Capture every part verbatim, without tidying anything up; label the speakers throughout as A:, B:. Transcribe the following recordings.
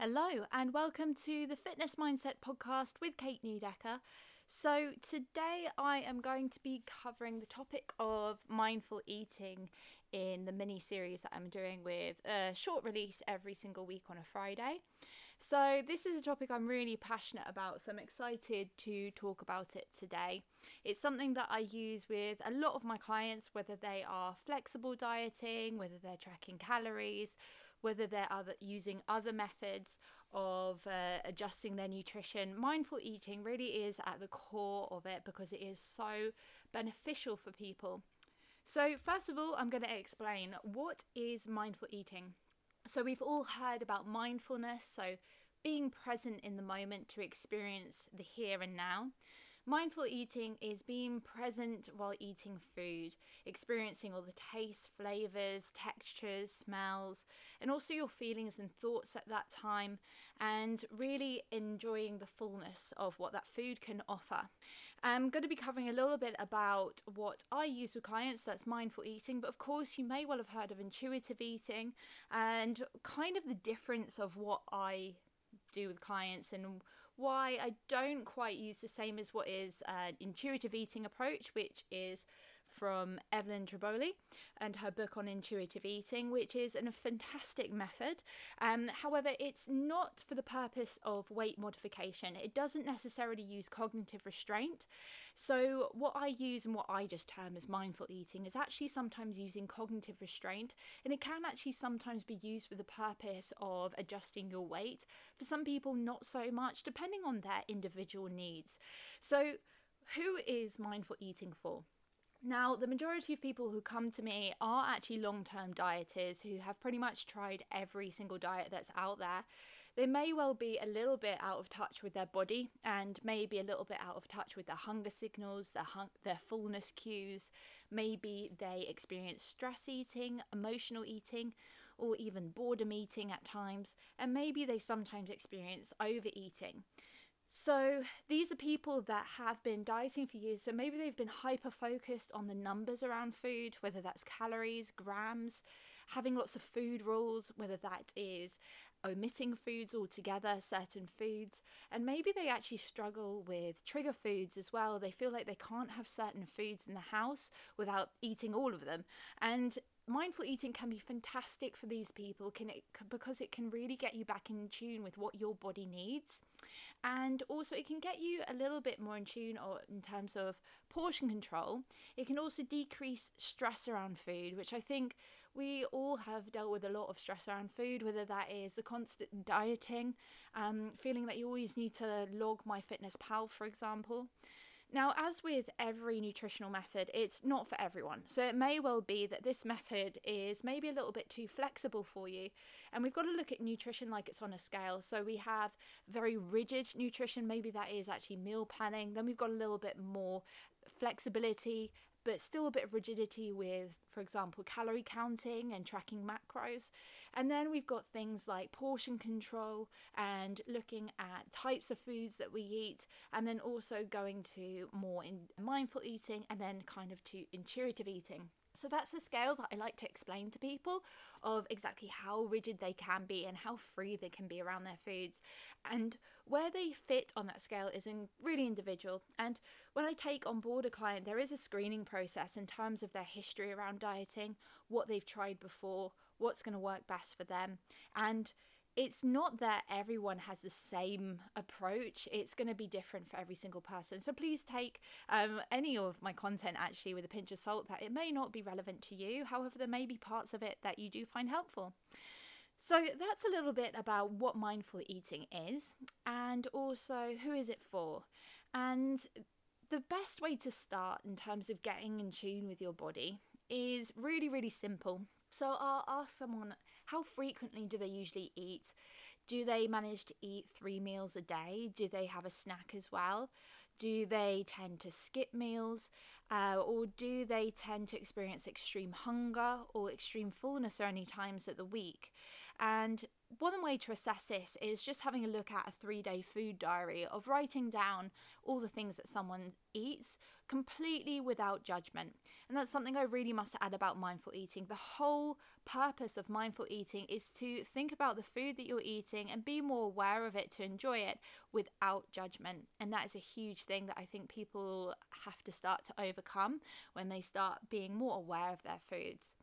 A: Hello, and welcome to the Fitness Mindset podcast with Kate Newdecker. So, today I am going to be covering the topic of mindful eating in the mini series that I'm doing with a short release every single week on a Friday. So, this is a topic I'm really passionate about, so I'm excited to talk about it today. It's something that I use with a lot of my clients, whether they are flexible dieting, whether they're tracking calories, whether they're other, using other methods of uh, adjusting their nutrition. Mindful eating really is at the core of it because it is so beneficial for people. So first of all, I'm going to explain what is mindful eating. So we've all heard about mindfulness, so being present in the moment to experience the here and now. Mindful eating is being present while eating food, experiencing all the tastes, flavours, textures, smells, and also your feelings and thoughts at that time, and really enjoying the fullness of what that food can offer. I'm going to be covering a little bit about what I use with clients, that's mindful eating, but of course you may well have heard of intuitive eating and kind of the difference of what I do with clients and why I don't quite use the same as what is an intuitive eating approach, which is from Evelyn Tribole and her book on intuitive eating, which is a fantastic method. Um, however, it's not for the purpose of weight modification. It doesn't necessarily use cognitive restraint. So what I use and what I just term as mindful eating is actually sometimes using cognitive restraint, and it can actually sometimes be used for the purpose of adjusting your weight. For some people, not so much, depending on their individual needs. So who is mindful eating for? Now, the majority of people who come to me are actually long-term dieters who have pretty much tried every single diet that's out there. They may well be a little bit out of touch with their body and maybe a little bit out of touch with their hunger signals, their, hung- their fullness cues. Maybe they experience stress eating, emotional eating, or even boredom eating at times. And maybe they sometimes experience overeating. So these are people that have been dieting for years, so maybe they've been hyper focused on the numbers around food, whether that's calories, grams, having lots of food rules, whether that is omitting foods altogether, certain foods, and maybe they actually struggle with trigger foods as well. They feel like they can't have certain foods in the house without eating all of them. And mindful eating can be fantastic for these people can it, because it can really get you back in tune with what your body needs, and also it can get you a little bit more in tune or in terms of portion control. It can also decrease stress around food, which I think we all have dealt with a lot of stress around food, whether that is the constant dieting, um, feeling that you always need to log MyFitnessPal, for example. Now, as with every nutritional method, it's not for everyone. So it may well be that this method is maybe a little bit too flexible for you. And we've got to look at nutrition like it's on a scale. So we have very rigid nutrition, maybe that is actually meal planning. Then we've got a little bit more flexibility, but still a bit of rigidity with, for example, calorie counting and tracking macros. And then we've got things like portion control and looking at types of foods that we eat, and then also going to more in mindful eating and then kind of to intuitive eating. So that's a scale that I like to explain to people of exactly how rigid they can be and how free they can be around their foods. And where they fit on that scale is in really individual. And when I take on board a client, there is a screening process in terms of their history around dieting, what they've tried before, what's going to work best for them. And it's not that everyone has the same approach. It's going to be different for every single person. So please take um, any of my content actually with a pinch of salt, that it may not be relevant to you. However, there may be parts of it that you do find helpful. So that's a little bit about what mindful eating is, and also who is it for. And the best way to start in terms of getting in tune with your body is really, really simple. So I'll ask someone, how frequently do they usually eat? Do they manage to eat three meals a day? Do they have a snack as well? Do they tend to skip meals? Uh, or do they tend to experience extreme hunger or extreme fullness at any times of the week? And one way to assess this is just having a look at a three-day food diary of writing down all the things that someone eats completely without judgment. And that's something I really must add about mindful eating. The whole purpose of mindful eating is to think about the food that you're eating and be more aware of it, to enjoy it without judgment. And that is a huge thing that I think people have to start to overcome when they start being more aware of their foods.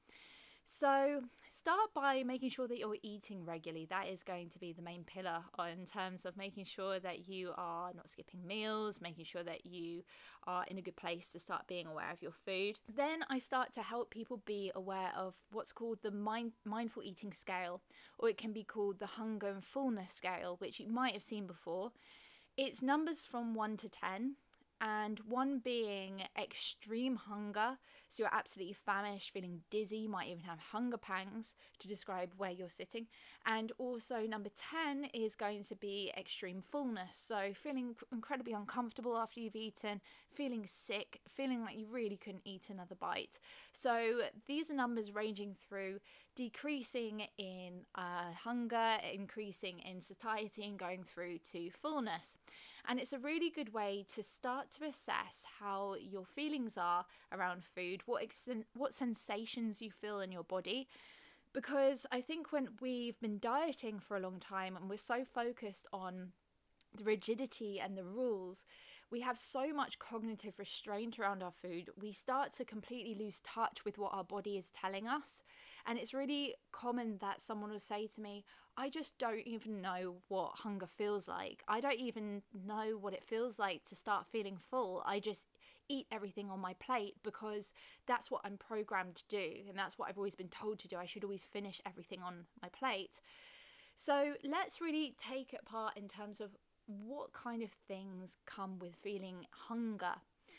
A: So start by making sure that you're eating regularly. That is going to be the main pillar in terms of making sure that you are not skipping meals, making sure that you are in a good place to start being aware of your food. Then I start to help people be aware of what's called the mind, mindful eating scale, or it can be called the hunger and fullness scale, which you might have seen before. It's numbers from one to ten. And one being extreme hunger, so you're absolutely famished, feeling dizzy, you might even have hunger pangs to describe where you're sitting. And also number ten is going to be extreme fullness, so feeling incredibly uncomfortable after you've eaten, feeling sick, feeling like you really couldn't eat another bite. So these are numbers ranging through decreasing in uh, hunger, increasing in satiety, and going through to fullness. And it's a really good way to start to assess how your feelings are around food, what ex- what sensations you feel in your body. Because I think when we've been dieting for a long time and we're so focused on the rigidity and the rules, we have so much cognitive restraint around our food, we start to completely lose touch with what our body is telling us. And it's really common that someone will say to me, I just don't even know what hunger feels like. I don't even know what it feels like to start feeling full. I just eat everything on my plate because that's what I'm programmed to do. And that's what I've always been told to do. I should always finish everything on my plate. So let's really take it apart in terms of what kind of things come with feeling hunger.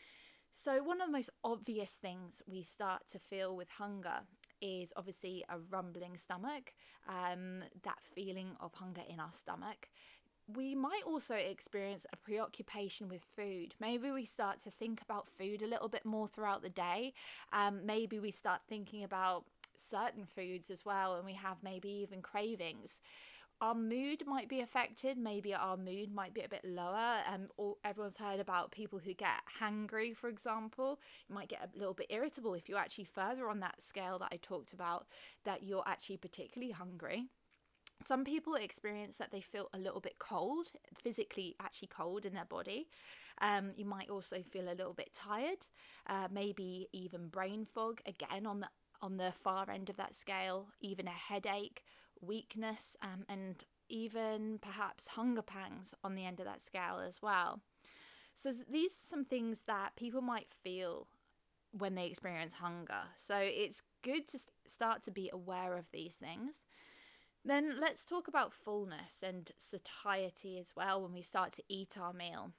A: So one of the most obvious things we start to feel with hunger is obviously a rumbling stomach, um, that feeling of hunger in our stomach. We might also experience a preoccupation with food. Maybe we start to think about food a little bit more throughout the day. Um, maybe we start thinking about certain foods as well, and we have maybe even cravings. Our mood might be affected. Maybe our mood might be a bit lower. Um, or everyone's heard about people who get hangry, for example. You might get a little bit irritable if you're actually further on that scale that I talked about, that you're actually particularly hungry. Some people experience that they feel a little bit cold, physically actually cold in their body. Um, you might also feel a little bit tired, uh, maybe even brain fog, again on the on the far end of that scale, even a headache, weakness, um, and even perhaps hunger pangs on the end of that scale as well. So these are some things that people might feel when they experience hunger. So it's good to start to be aware of these things. Then let's talk about fullness and satiety as well when we start to eat our meal.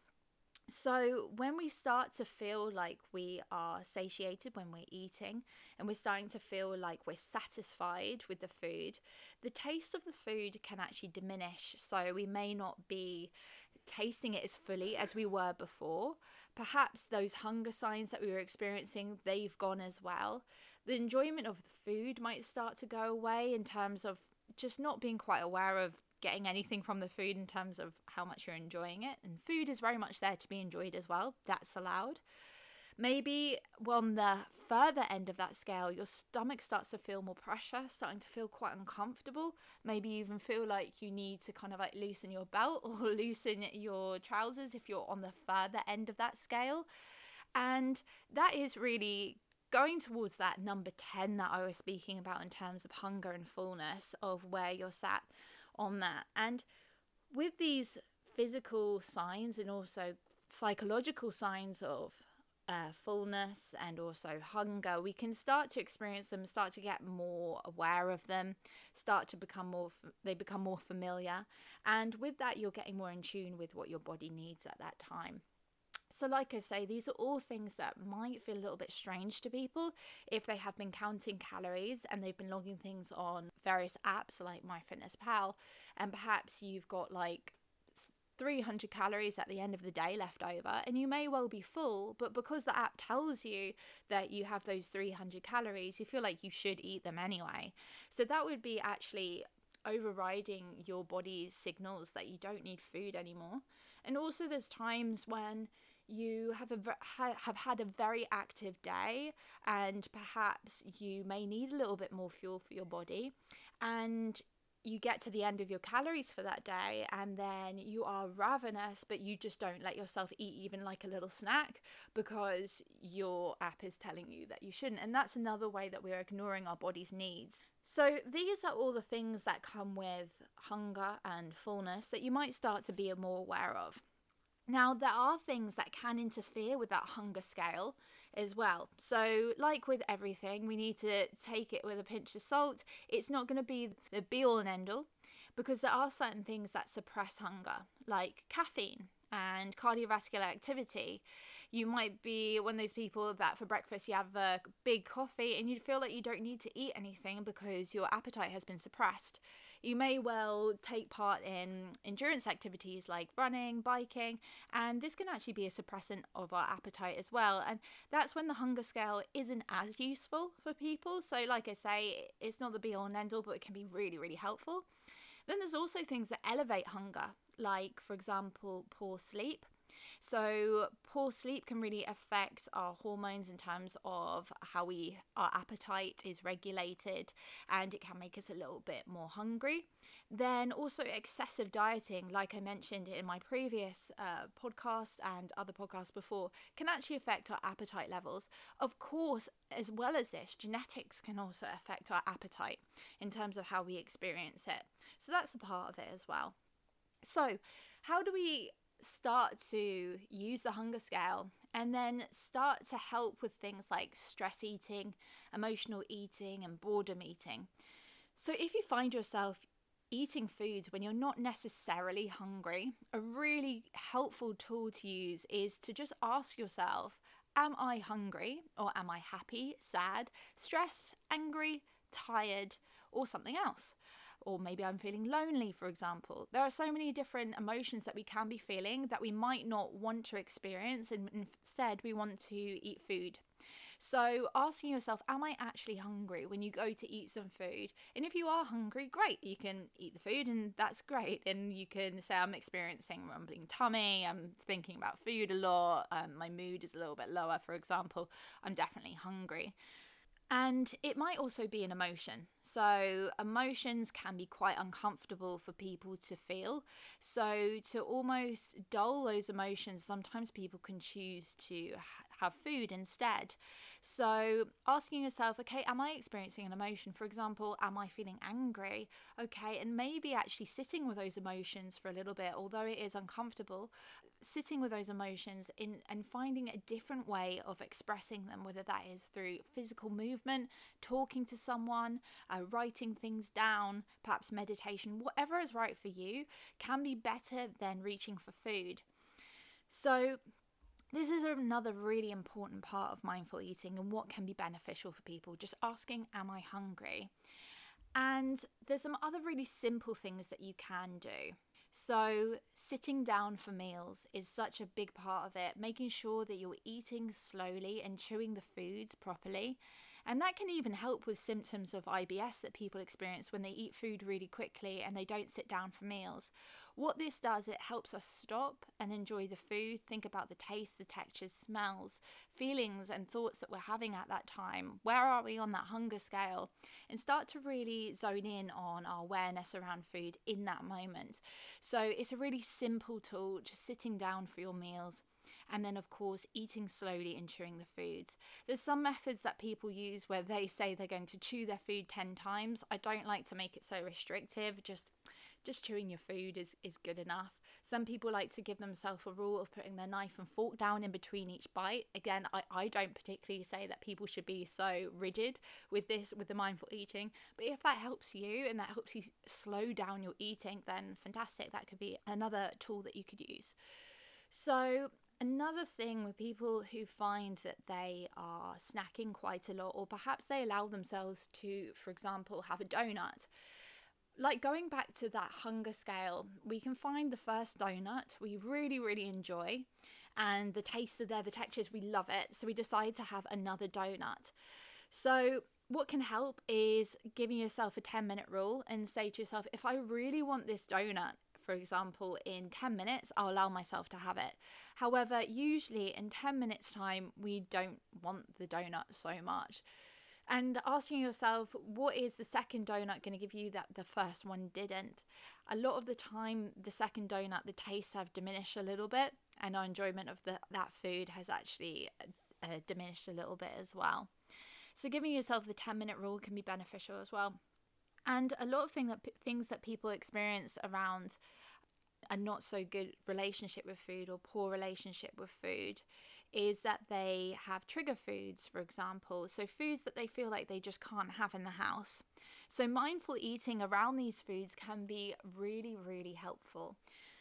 A: So when we start to feel like we are satiated when we're eating, and we're starting to feel like we're satisfied with the food, the taste of the food can actually diminish. So we may not be tasting it as fully as we were before. Perhaps those hunger signs that we were experiencing, they've gone as well. The enjoyment of the food might start to go away in terms of just not being quite aware of getting anything from the food in terms of how much you're enjoying it. And food is very much there to be enjoyed as well. That's allowed. Maybe on the further end of that scale, your stomach starts to feel more pressure, starting to feel quite uncomfortable. Maybe you even feel like you need to kind of like loosen your belt or loosen your trousers if you're on the further end of that scale. And that is really going towards that number ten that I was speaking about in terms of hunger and fullness, of where you're sat on that. And with these physical signs and also psychological signs of uh, fullness and also hunger, we can start to experience them, start to get more aware of them, start to become more, they become more familiar. And with that, you're getting more in tune with what your body needs at that time. So like I say, these are all things that might feel a little bit strange to people if they have been counting calories and they've been logging things on various apps like MyFitnessPal, and perhaps you've got like three hundred calories at the end of the day left over, and you may well be full, but because the app tells you that you have those three hundred calories, you feel like you should eat them anyway. So that would be actually overriding your body's signals that you don't need food anymore. And also there's times when you have a have had a very active day, and perhaps you may need a little bit more fuel for your body, and you get to the end of your calories for that day, and then you are ravenous, but you just don't let yourself eat even like a little snack because your app is telling you that you shouldn't. And that's another way that we're ignoring our body's needs. So these are all the things that come with hunger and fullness that you might start to be more aware of. Now, there are things that can interfere with that hunger scale as well. So like with everything, we need to take it with a pinch of salt. It's not going to be the be all and end all, because there are certain things that suppress hunger, like caffeine and cardiovascular activity. You might be one of those people that for breakfast you have a big coffee and you feel like you don't need to eat anything because your appetite has been suppressed. You may well take part in endurance activities like running, biking, and this can actually be a suppressant of our appetite as well. And that's when the hunger scale isn't as useful for people. So like I say, it's not the be all and end all, but it can be really, really helpful. Then there's also things that elevate hunger, like, for example, poor sleep. So poor sleep can really affect our hormones in terms of how we our appetite is regulated, and it can make us a little bit more hungry. Then also excessive dieting, like I mentioned in my previous uh, podcast and other podcasts before, can actually affect our appetite levels. Of course, as well as this, genetics can also affect our appetite in terms of how we experience it. So that's a part of it as well. So how do we start to use the hunger scale and then start to help with things like stress eating, emotional eating, and boredom eating? So if you find yourself eating foods when you're not necessarily hungry, a really helpful tool to use is to just ask yourself, am I hungry, or am I happy, sad, stressed, angry, tired, or something else? Or maybe I'm feeling lonely, for example. There are so many different emotions that we can be feeling that we might not want to experience, and instead we want to eat food. So asking yourself, am I actually hungry when you go to eat some food? And if you are hungry, great, you can eat the food and that's great. And you can say, I'm experiencing rumbling tummy, I'm thinking about food a lot, um, my mood is a little bit lower, for example, I'm definitely hungry. And it might also be an emotion. So emotions can be quite uncomfortable for people to feel. So to almost dull those emotions, sometimes people can choose to ha- have food instead. So asking yourself, okay, am I experiencing an emotion? For example, am I feeling angry? Okay, and maybe actually sitting with those emotions for a little bit, although it is uncomfortable, sitting with those emotions in and finding a different way of expressing them, whether that is through physical movement, talking to someone, uh, writing things down, perhaps meditation, whatever is right for you, can be better than reaching for food. So this is another really important part of mindful eating and what can be beneficial for people, just asking, am I hungry? And there's some other really simple things that you can do. So sitting down for meals is such a big part of it, making sure that you're eating slowly and chewing the foods properly. And that can even help with symptoms of I B S that people experience when they eat food really quickly and they don't sit down for meals. What this does, it helps us stop and enjoy the food, think about the taste, the textures, smells, feelings and thoughts that we're having at that time. Where are we on that hunger scale? And start to really zone in on our awareness around food in that moment. So it's a really simple tool, just sitting down for your meals. And then, of course, eating slowly and chewing the foods. There's some methods that people use where they say they're going to chew their food ten times. I don't like to make it so restrictive. Just just chewing your food is, is good enough. Some people like to give themselves a rule of putting their knife and fork down in between each bite. Again, I, I don't particularly say that people should be so rigid with this, with the mindful eating. But if that helps you and that helps you slow down your eating, then fantastic. That could be another tool that you could use. So another thing with people who find that they are snacking quite a lot, or perhaps they allow themselves to, for example, have a donut. Like going back to that hunger scale, we can find the first donut we really, really enjoy, and the tastes are there, the textures, we love it. So we decide to have another donut. So what can help is giving yourself a ten minute rule and say to yourself, if I really want this donut, for example, in ten minutes, I'll allow myself to have it. However, usually in ten minutes time, we don't want the donut so much. And asking yourself, what is the second donut going to give you that the first one didn't? A lot of the time, the second donut, the tastes have diminished a little bit, and our enjoyment of the, that food has actually uh, diminished a little bit as well. So giving yourself the ten minute rule can be beneficial as well. And a lot of thing that, things that people experience around a not so good relationship with food or poor relationship with food is that they have trigger foods, for example. So foods that they feel like they just can't have in the house. So mindful eating around these foods can be really, really helpful.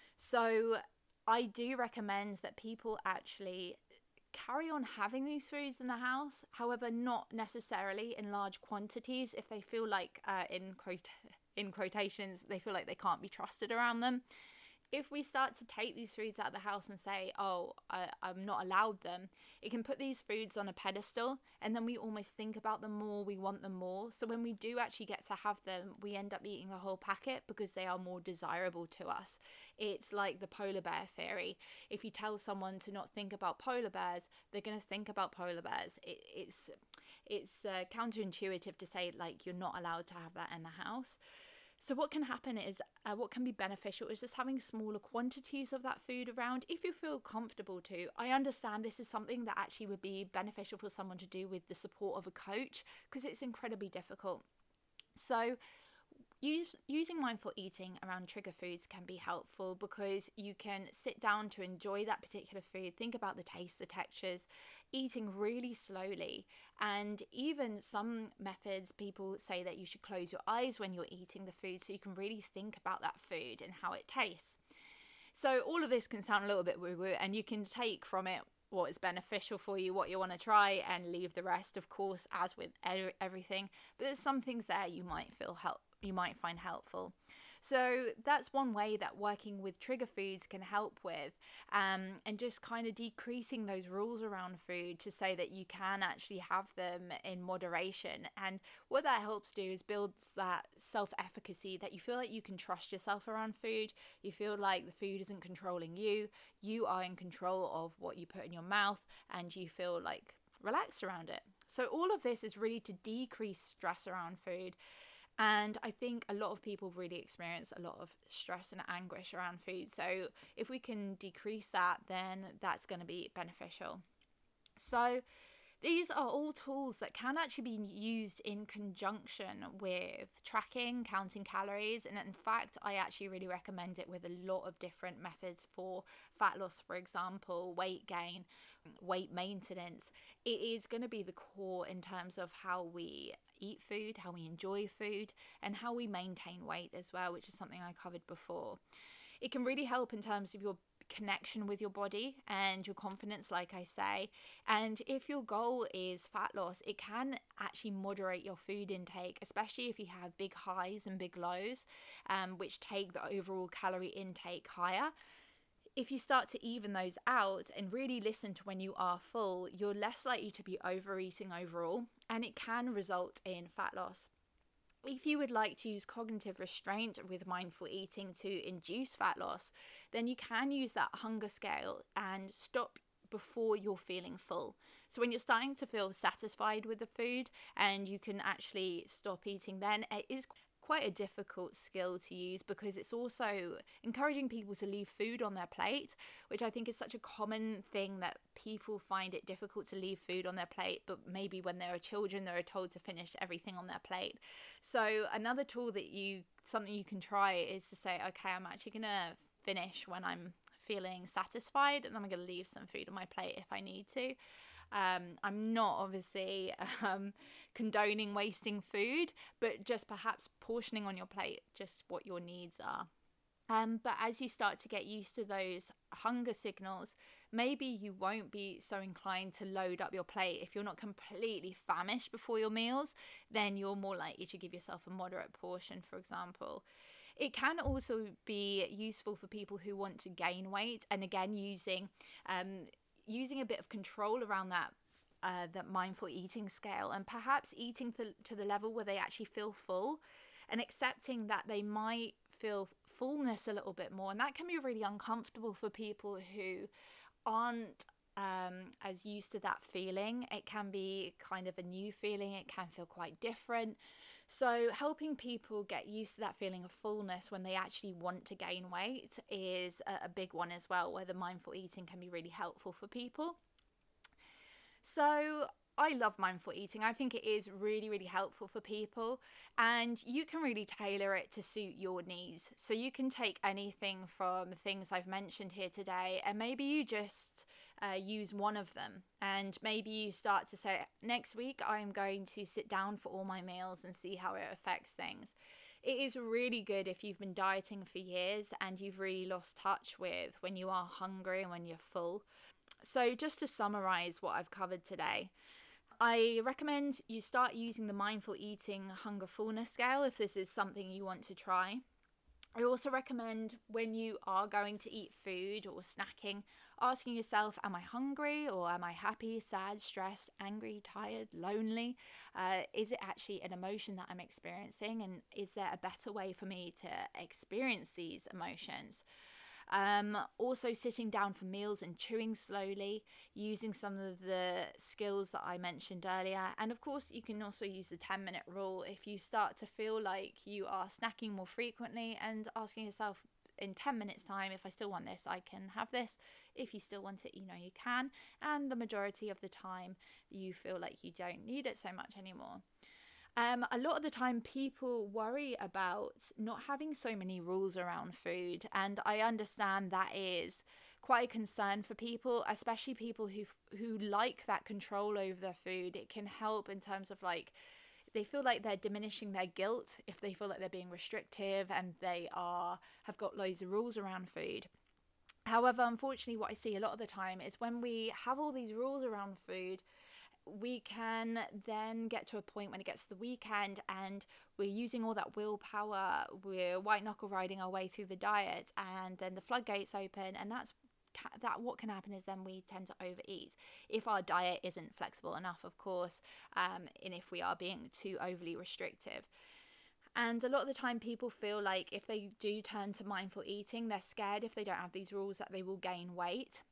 A: So I do recommend that people actually carry on having these foods in the house, however, not necessarily in large quantities if they feel like, uh, in quote in quotations, they feel like they can't be trusted around them. If we start to take these foods out of the house and say, oh, I, I'm not allowed them, it can put these foods on a pedestal, and then we almost think about them more, we want them more. So when we do actually get to have them, we end up eating a whole packet because they are more desirable to us. It's like the polar bear theory. If you tell someone to not think about polar bears, they're going to think about polar bears. It, it's it's uh, counterintuitive to say, like, you're not allowed to have that in the house. So what can happen is, uh, what can be beneficial is just having smaller quantities of that food around if you feel comfortable to. I understand this is something that actually would be beneficial for someone to do with the support of a coach, because it's incredibly difficult. So Use, using mindful eating around trigger foods can be helpful because you can sit down to enjoy that particular food, think about the taste, the textures, eating really slowly. And even some methods, people say that you should close your eyes when you're eating the food so you can really think about that food and how it tastes. So all of this can sound a little bit woo-woo, and you can take from it what is beneficial for you, what you want to try, and leave the rest, of course, as with everything. But there's some things there you might feel help you might find helpful. So that's one way that working with trigger foods can help with, um, and just kind of decreasing those rules around food to say that you can actually have them in moderation. And what that helps do is build that self-efficacy, that you feel like you can trust yourself around food. You feel like the food isn't controlling you. You are in control of what you put in your mouth, and you feel like relaxed around it. So all of this is really to decrease stress around food. And I think a lot of people really experience a lot of stress and anguish around food. So if we can decrease that, then that's going to be beneficial. So these are all tools that can actually be used in conjunction with tracking, counting calories. And in fact, I actually really recommend it with a lot of different methods for fat loss, for example, weight gain, weight maintenance. It is going to be the core in terms of how we eat food, how we enjoy food, and how we maintain weight as well, which is something I covered before. It can really help in terms of your connection with your body and your confidence, like I say. And if your goal is fat loss, it can actually moderate your food intake, especially if you have big highs and big lows, um, which take the overall calorie intake higher. If you start to even those out and really listen to when you are full, you're less likely to be overeating overall, and it can result in fat loss. If you would like to use cognitive restraint with mindful eating to induce fat loss, then you can use that hunger scale and stop before you're feeling full. So when you're starting to feel satisfied with the food and you can actually stop eating, then it is quite a difficult skill to use, because it's also encouraging people to leave food on their plate, which I think is such a common thing, that people find it difficult to leave food on their plate, but maybe when they're children they're told to finish everything on their plate. So another tool that you something you can try is to say, okay, I'm actually gonna finish when I'm feeling satisfied, and I'm gonna leave some food on my plate if I need to. Um, I'm not obviously um, condoning wasting food, but just perhaps portioning on your plate just what your needs are. Um, but as you start to get used to those hunger signals, maybe you won't be so inclined to load up your plate. If you're not completely famished before your meals, then you're more likely to give yourself a moderate portion, for example. It can also be useful for people who want to gain weight, and again, using um, using a bit of control around that uh, the mindful eating scale, and perhaps eating to, to the level where they actually feel full, and accepting that they might feel fullness a little bit more. And that can be really uncomfortable for people who aren't um, as used to that feeling. It can be kind of a new feeling. It can feel quite different. So helping people get used to that feeling of fullness when they actually want to gain weight is a, a big one as well, where the mindful eating can be really helpful for people. So I love mindful eating. I think it is really, really helpful for people, and you can really tailor it to suit your needs. So you can take anything from the things I've mentioned here today, and maybe you just uh, use one of them, and maybe you start to say, next week I'm going to sit down for all my meals and see how it affects things. It is really good if you've been dieting for years and you've really lost touch with when you are hungry and when you're full. So just to summarize what I've covered today, I recommend you start using the mindful eating hunger fullness scale if this is something you want to try. I also recommend, when you are going to eat food or snacking, asking yourself, am I hungry, or am I happy, sad, stressed, angry, tired, lonely? Uh, is it actually an emotion that I'm experiencing, and is there a better way for me to experience these emotions? Um, also sitting down for meals and chewing slowly, using some of the skills that I mentioned earlier. And of course, you can also use the ten minute rule if you start to feel like you are snacking more frequently, and asking yourself, in ten minutes time, if I still want this, I can have this. If you still want it, you know you can. And the majority of the time, you feel like you don't need it so much anymore. Um, a lot of the time people worry about not having so many rules around food, and I understand that is quite a concern for people, especially people who who like that control over their food. It can help in terms of, like, they feel like they're diminishing their guilt if they feel like they're being restrictive and they are have got loads of rules around food. However, unfortunately, what I see a lot of the time is when we have all these rules around food, we can then get to a point when it gets to the weekend and we're using all that willpower, we're white knuckle riding our way through the diet, and then the floodgates open, and that's that what can happen is then we tend to overeat if our diet isn't flexible enough, of course, um, and if we are being too overly restrictive. And a lot of the time people feel like if they do turn to mindful eating, they're scared if they don't have these rules that they will gain weight.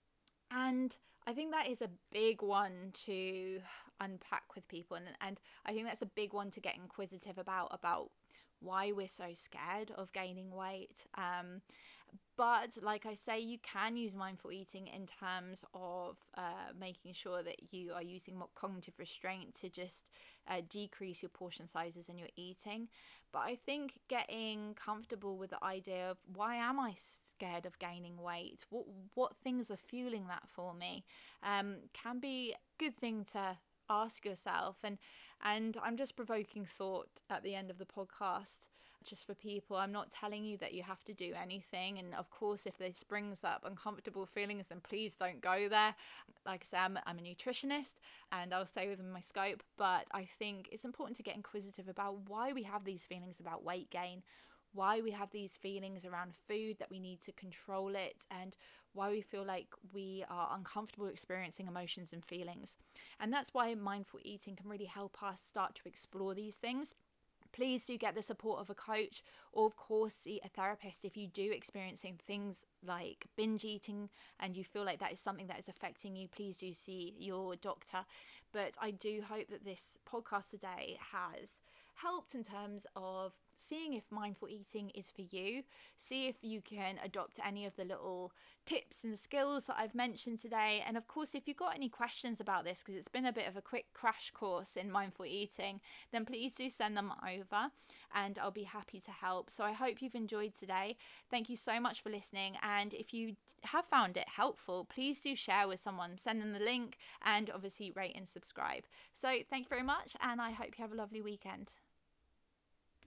A: And I think that is a big one to unpack with people. And, and I think that's a big one to get inquisitive about, about why we're so scared of gaining weight. Um, but like I say, you can use mindful eating in terms of uh, making sure that you are using more cognitive restraint to just uh, decrease your portion sizes and your eating. But I think getting comfortable with the idea of, why am I scared of gaining weight? What what things are fueling that for me? Um, can be a good thing to ask yourself. And and I'm just provoking thought at the end of the podcast, just for people. I'm not telling you that you have to do anything, and of course if this brings up uncomfortable feelings, then please don't go there. Like I said, I'm, I'm a nutritionist and I'll stay within my scope, but I think it's important to get inquisitive about why we have these feelings about weight gain, why we have these feelings around food, that we need to control it, and why we feel like we are uncomfortable experiencing emotions and feelings. And that's why mindful eating can really help us start to explore these things. Please do get the support of a coach, or of course see a therapist if you do experiencing things like binge eating and you feel like that is something that is affecting you. Please do see your doctor. But I do hope that this podcast today has helped in terms of seeing if mindful eating is for you. See if you can adopt any of the little tips and skills that I've mentioned today. And of course, if you've got any questions about this, because it's been a bit of a quick crash course in mindful eating, then please do send them over and I'll be happy to help. So I hope you've enjoyed today. Thank you so much for listening. And if you have found it helpful, please do share with someone, send them the link, and obviously rate and subscribe. So thank you very much, and I hope you have a lovely weekend.